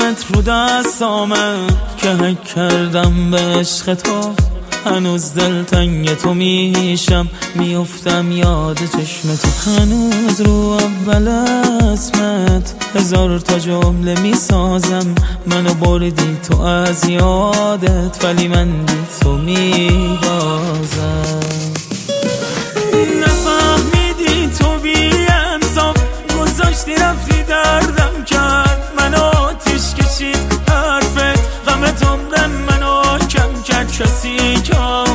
اسمت رو دستامه که حک کردم به عشق تو. هنوز دلتنگ تو میشم، میفتم یاد چشم تو. هنوز رو اول اسمت هزار تا جمله میسازم. منو بردی تو از یادت، ولی من بی تو میبازم. نفهمیدی تو بی انصاف، گذاشتی رفتی دردم کرد. منو آتیش کشید حرفت، غمت عمرم منو کم کرد. کسی که